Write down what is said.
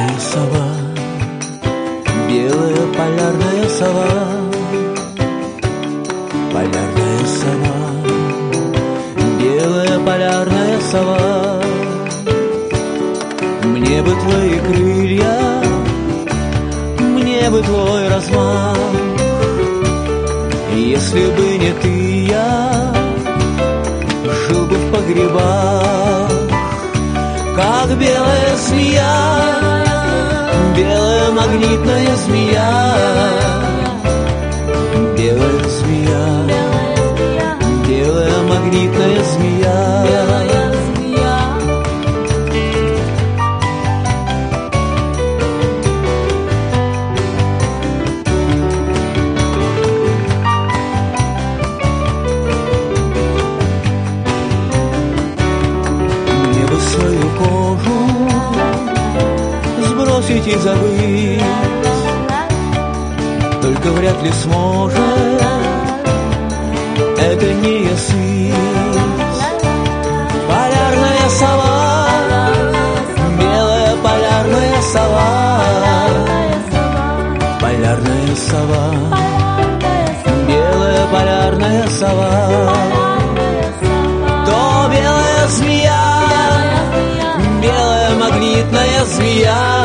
Полярная сова, белая полярная сова, полярная сова, белая полярная сова. Мне бы твои крылья, мне бы твой размах. Если бы не ты, я жил бы в погребах, как белая змея, белая магнитная змея, белая змея, белая магнитная змея. Свою кожу сбросить и забыть, только вряд ли сможет это не ясыть. Полярная сова, белая полярная сова, полярная сова, белая полярная сова. То белая змея, белая магнитная змея,